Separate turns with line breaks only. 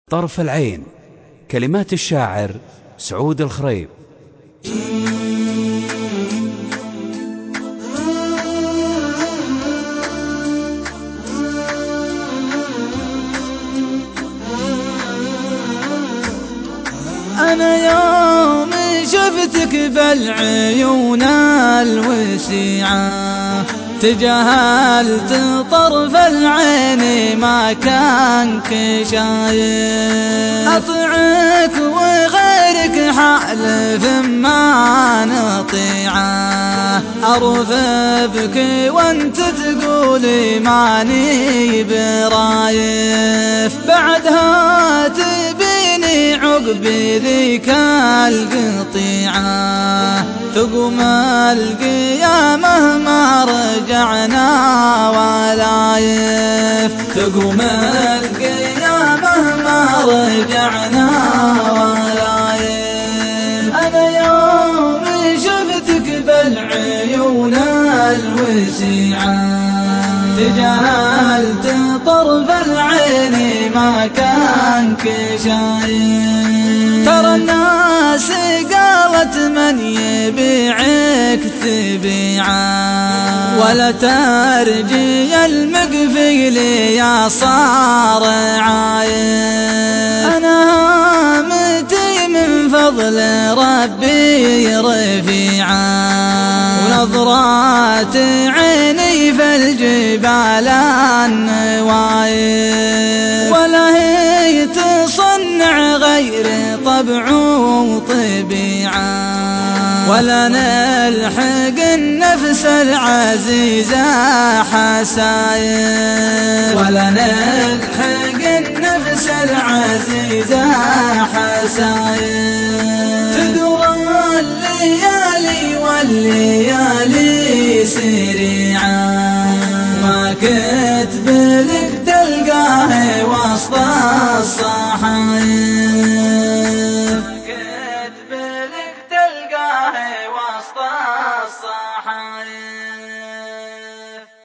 طرف العين. كلمات الشاعر سعود الخريب.
أنا يوم شفتك بالعيون الوسيعة تجاهلت طرف العين ما كان شايف، أطيعك وغيرك حالف ما نطيعه، أرف بك وانت تقولي ماني برايف، بعدها تبيني عقبي ذيك القطيعة تقوم القيامة ما رجعنا ولايف، تقوم القيامة ما رجعنا ولايف. أنا يوم شفتك بالعيون الوسيعة تجاهلت طرف العين ما كان شايف، ترى الناس قالت من يبيعك تبيعه ولا ترجي المقفيل يا صار عايف، أنا هامتي من فضل ربي رفيعة ونظرات عيني في الجبال النوايف، ولا هي تصنع غير طبع وطبيعة ولا نلحق النفس العزيزة حسايف، ولا نلحق النفس العزيزة حسايف، تدور الليالي والليالي سريعة ما كنت